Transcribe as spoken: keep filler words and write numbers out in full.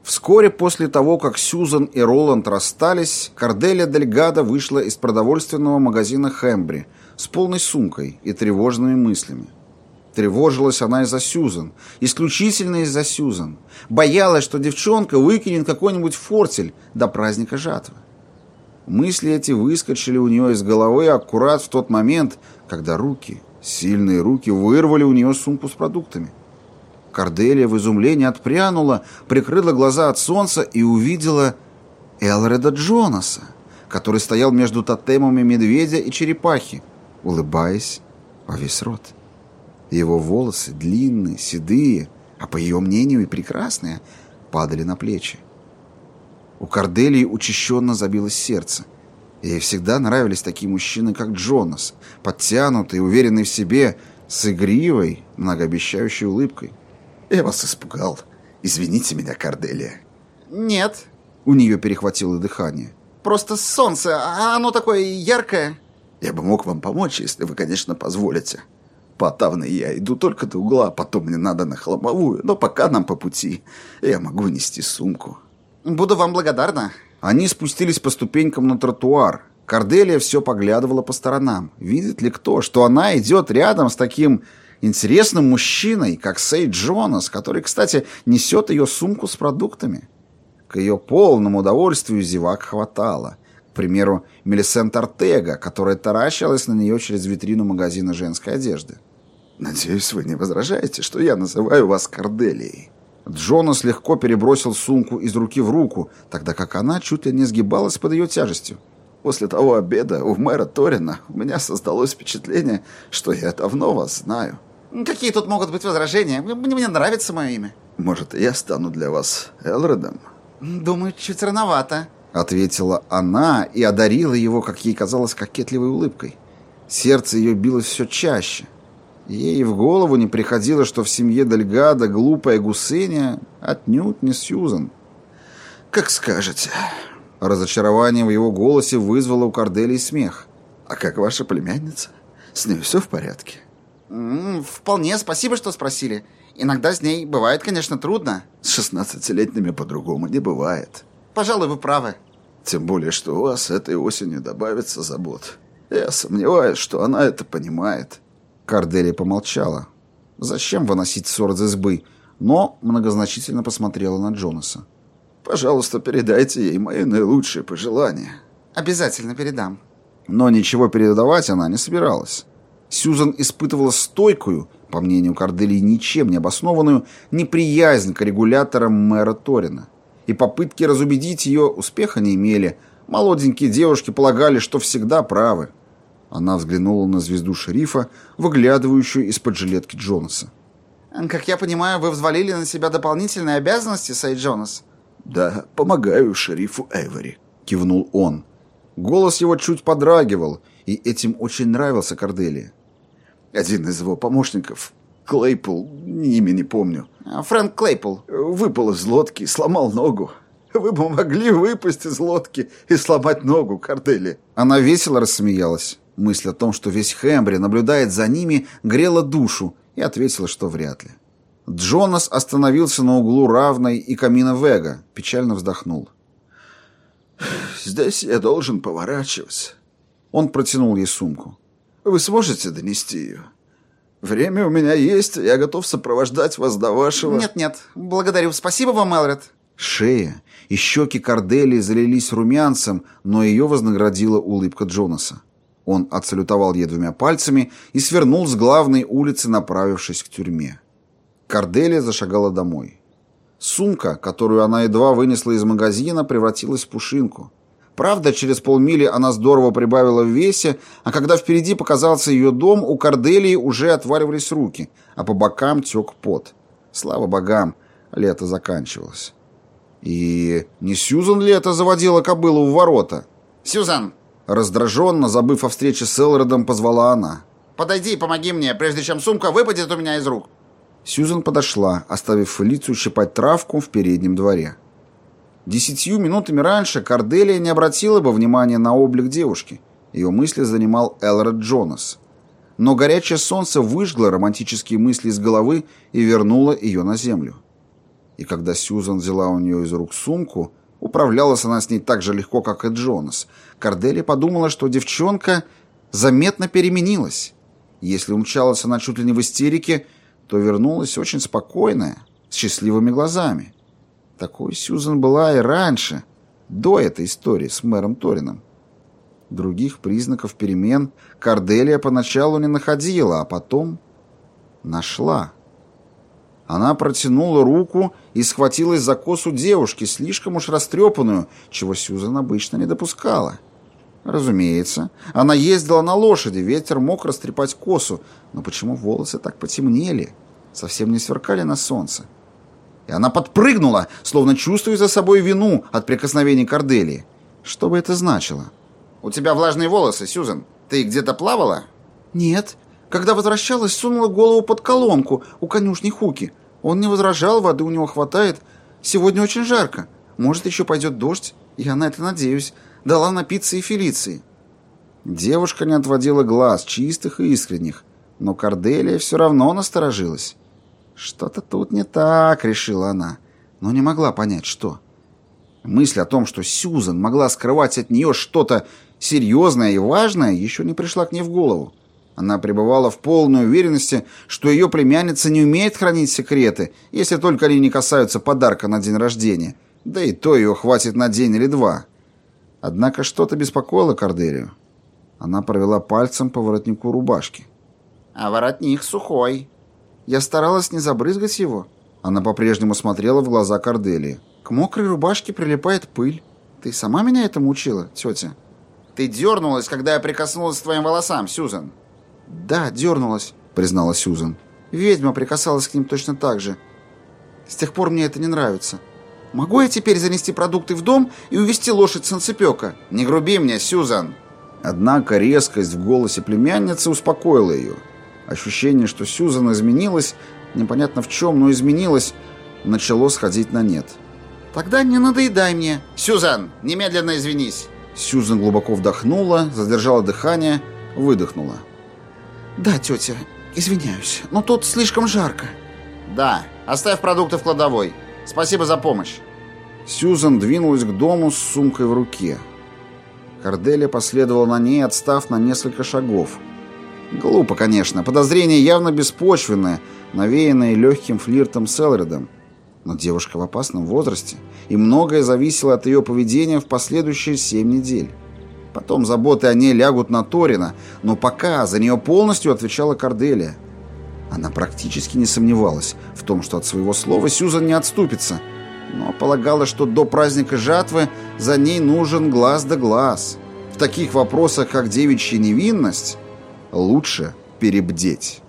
Вскоре после того, как Сьюзан и Роланд расстались, Корделия Дельгадо вышла из продовольственного магазина Хэмбри с полной сумкой и тревожными мыслями. Тревожилась она из-за Сьюзан, исключительно из-за Сьюзан. Боялась, что девчонка выкинет какой-нибудь фортель до праздника жатвы. Мысли эти выскочили у нее из головы аккурат в тот момент, когда руки, сильные руки, вырвали у нее сумку с продуктами. Корделия в изумлении отпрянула, прикрыла глаза от солнца и увидела Элреда Джонаса, который стоял между тотемами медведя и черепахи, улыбаясь во весь рот. Его волосы, длинные, седые, а по ее мнению и прекрасные, падали на плечи. У Корделии учащенно забилось сердце. Ей всегда нравились такие мужчины, как Джонас, подтянутый, уверенный в себе, с игривой, многообещающей улыбкой. «Я вас испугал. Извините меня, Корделия». «Нет». У нее перехватило дыхание. «Просто солнце, а оно такое яркое». «Я бы мог вам помочь, если вы, конечно, позволите. По Тавной я иду только до угла, потом мне надо на Хломовую, но пока нам по пути, я могу нести сумку». «Буду вам благодарна». Они спустились по ступенькам на тротуар. Корделия все поглядывала по сторонам. Видит ли кто, что она идет рядом с таким интересным мужчиной, как Сэй Джонас, который, кстати, несет ее сумку с продуктами. К ее полному удовольствию зевак хватало. К примеру, Мелисент Ортега, которая таращилась на нее через витрину магазина женской одежды. «Надеюсь, вы не возражаете, что я называю вас Корделией?» Джонас легко перебросил сумку из руки в руку, тогда как она чуть ли не сгибалась под ее тяжестью. «После того обеда у мэра Торина у меня создалось впечатление, что я давно вас знаю». «Какие тут могут быть возражения? Мне, мне нравится мое имя». «Может, я стану для вас Элредом?» «Думаю, чуть рановато», — ответила она и одарила его, как ей казалось, кокетливой улыбкой. Сердце ее билось все чаще. Ей в голову не приходило, что в семье Дельгадо глупая гусыня отнюдь не Сьюзан. «Как скажете». Разочарование в его голосе вызвало у Корделии смех. «А как ваша племянница? С ней все в порядке?» М -м, «Вполне, спасибо, что спросили. Иногда с ней бывает, конечно, трудно». «С шестнадцатилетними по-другому не бывает». «Пожалуй, вы правы». «Тем более, что у вас этой осенью добавится забот. Я сомневаюсь, что она это понимает». Корделия помолчала. Зачем выносить ссор из избы? Но многозначительно посмотрела на Джонаса. «Пожалуйста, передайте ей мои наилучшие пожелания». «Обязательно передам». Но ничего передавать она не собиралась. Сьюзан испытывала стойкую, по мнению Корделии, ничем не обоснованную неприязнь к регуляторам мэра Торина. И попытки разубедить ее успеха не имели. Молоденькие девушки полагали, что всегда правы. Она взглянула на звезду шерифа, выглядывающую из-под жилетки Джонаса. «Как я понимаю, вы взвалили на себя дополнительные обязанности, Сэй Джонас?» «Да, помогаю шерифу Эйвори», — кивнул он. Голос его чуть подрагивал, и этим очень нравился Корделии. «Один из его помощников, Клейпл, имя не помню». «Фрэнк Клейпл». «Выпал из лодки и сломал ногу. Вы бы могли выпасть из лодки и сломать ногу, Корделия». Она весело рассмеялась. Мысль о том, что весь Хэмбри наблюдает за ними, грела душу, и ответила, что вряд ли. Джонас остановился на углу Равной и камина Вега, печально вздохнул. «Здесь я должен поворачивать». Он протянул ей сумку. «Вы сможете донести ее? Время у меня есть, я готов сопровождать вас до вашего...» «Нет-нет, благодарю. Спасибо вам, Элред». Шея и щеки Корделии залились румянцем, но ее вознаградила улыбка Джонаса. Он отсалютовал ей двумя пальцами и свернул с главной улицы, направившись к тюрьме. Корделия зашагала домой. Сумка, которую она едва вынесла из магазина, превратилась в пушинку. Правда, через полмили она здорово прибавила в весе, а когда впереди показался ее дом, у Корделии уже отваливались руки, а по бокам тек пот. Слава богам, лето заканчивалось. И не Сьюзан ли это заводила кобылу в ворота? «Сьюзан!» Раздраженно, забыв о встрече с Элредом, позвала она. «Подойди и помоги мне, прежде чем сумка выпадет у меня из рук». Сьюзан подошла, оставив Фелицию щипать травку в переднем дворе. Десятью минутами раньше Корделия не обратила бы внимания на облик девушки. Ее мысли занимал Элред Джонас. Но горячее солнце выжгло романтические мысли из головы и вернуло ее на землю. И когда Сьюзан взяла у нее из рук сумку, управлялась она с ней так же легко, как и Джонас, Корделия подумала, что девчонка заметно переменилась. Если умчалась она чуть ли не в истерике, то вернулась очень спокойная, с счастливыми глазами. Такой Сьюзан была и раньше, до этой истории с мэром Торином. Других признаков перемен Корделия поначалу не находила, а потом нашла. Она протянула руку и схватилась за косу девушки, слишком уж растрепанную, чего Сьюзан обычно не допускала. Разумеется, она ездила на лошади, ветер мог растрепать косу, но почему волосы так потемнели, совсем не сверкали на солнце? И она подпрыгнула, словно чувствуя за собой вину от прикосновений Корделии. Что бы это значило? «У тебя влажные волосы, Сьюзан. Ты где-то плавала?» «Нет. Когда возвращалась, сунула голову под колонку у конюшни Хуки. Он не возражал, воды у него хватает. Сегодня очень жарко. Может, еще пойдет дождь. Я на это надеюсь. Дала напиться и Фелиции». Девушка не отводила глаз, чистых и искренних. Но Корделия все равно насторожилась. «Что-то тут не так», — решила она, но не могла понять, что. Мысль о том, что Сьюзан могла скрывать от нее что-то серьезное и важное, еще не пришла к ней в голову. Она пребывала в полной уверенности, что ее племянница не умеет хранить секреты, если только они не касаются подарка на день рождения. Да и то ее хватит на день или два. Однако что-то беспокоило Корделию. Она провела пальцем по воротнику рубашки. «А воротник сухой». Я старалась не забрызгать его. Она по-прежнему смотрела в глаза Корделии. К мокрой рубашке прилипает пыль. Ты сама меня этому учила, тетя? «Ты дернулась, когда я прикоснулась к твоим волосам, Сьюзан». «Да, дернулась», — признала Сьюзан. «Ведьма прикасалась к ним точно так же. С тех пор мне это не нравится. Могу я теперь занести продукты в дом и увезти лошадь санцепёка?» «Не груби мне, Сьюзан». Однако резкость в голосе племянницы успокоила ее. Ощущение, что Сьюзан изменилась, непонятно в чем, но изменилась, начало сходить на нет. «Тогда не надоедай мне». «Сьюзан, немедленно извинись». Сьюзан глубоко вдохнула, задержала дыхание, выдохнула. «Да, тетя, извиняюсь, но тут слишком жарко». «Да, оставь продукты в кладовой. Спасибо за помощь». Сьюзан двинулась к дому с сумкой в руке. Корделия последовала на ней, отстав на несколько шагов. Глупо, конечно, подозрение явно беспочвенное, навеянное легким флиртом с Элредом. Но девушка в опасном возрасте, и многое зависело от ее поведения в последующие семь недель. Потом заботы о ней лягут на Торина, но пока за нее полностью отвечала Корделия. Она практически не сомневалась в том, что от своего слова Сьюзан не отступится, но полагала, что до праздника жатвы за ней нужен глаз да глаз. В таких вопросах, как девичья невинность, лучше перебдеть.